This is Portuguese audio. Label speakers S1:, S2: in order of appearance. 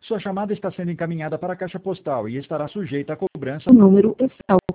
S1: Sua chamada está sendo encaminhada para a caixa postal e estará sujeita a cobrança.
S2: O número é